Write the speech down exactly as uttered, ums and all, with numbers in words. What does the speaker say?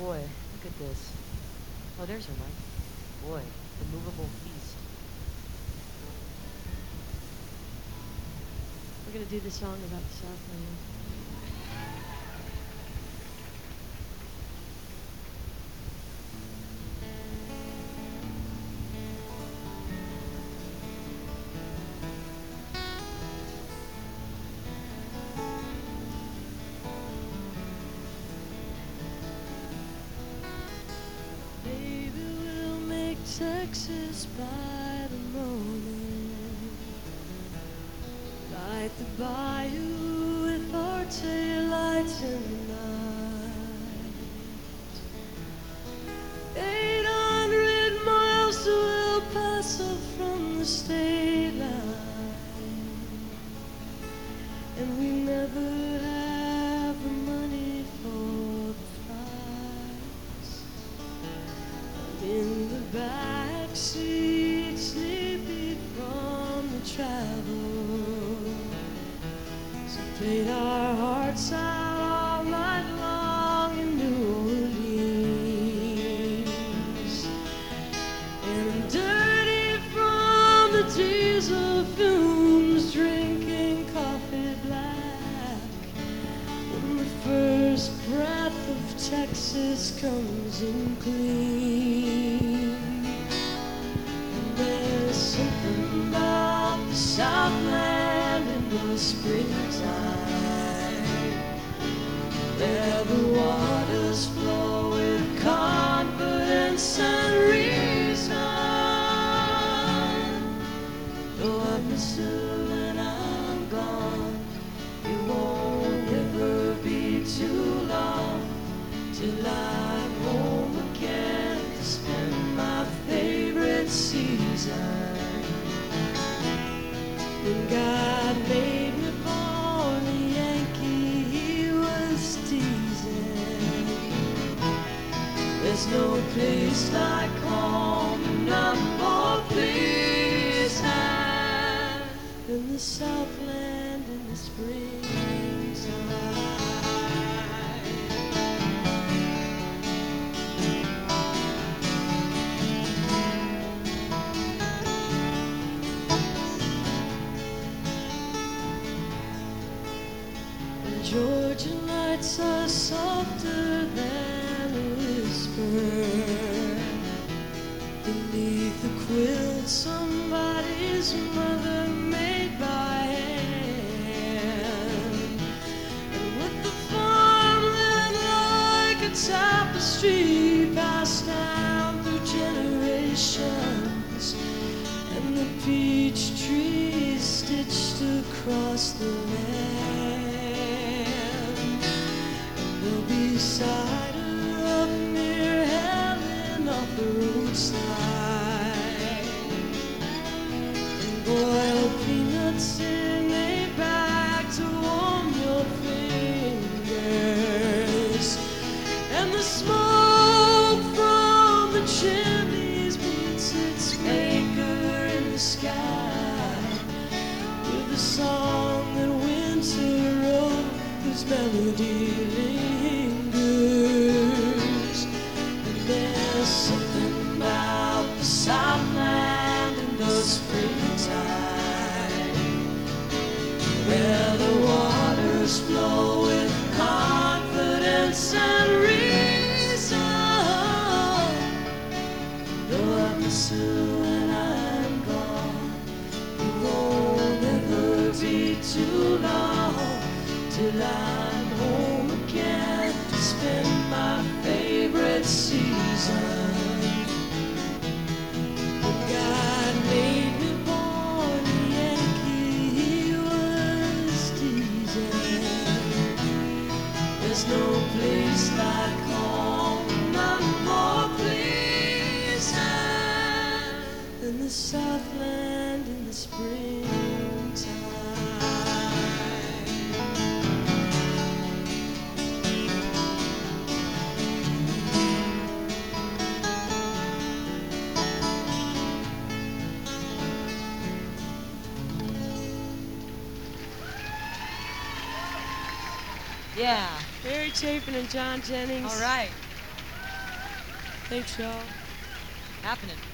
Boy, look at this. Oh, there's her mic. Boy, the movable feast. We're gonna do the song about the Southland. Texas by the morning, light the bayou with our taillights in the night. Eight hundred miles to El Paso from the state line, and we never have the money for the flights. I'm in the back seat, sleepy from the travel. So played our hearts out all night long in New Orleans. And I'm dirty from the diesel fumes, drinking coffee black. When the first breath of Texas comes in clean. Something about the Southland in the springtime, where the waters flow with confidence and reason. Though I miss you when I'm gone, it won't ever be too long till I'm home again to spend my favorite season. When God made me born a Yankee, he was teasing. There's no place like home, and I'm more pleased than the Southland in the springtime. Georgia nights are softer than a whisper. Beneath the quilt, somebody's mother made by hand. And with the farmland like a tapestry passed down through generations, and the peach trees stitched across the land. Cider up near Helen off the roadside, and boiled peanuts in a bag to warm your fingers, and the smoke from the chimneys beats its anchor in the sky with the song that winter wrote, whose melody lingers. And there's something about the Southland in the springtime, where the waters flow with confidence and reason. Though I miss you when I'm gone, it won't ever be too long till I'm home again to spend my favorite season. When God made me born a Yankee, he was teasing. There's no place like home, I'm more pleased than the Southland in the springtime. Yeah. Mary Chapin and John Jennings. All right. Thanks, y'all. Happening.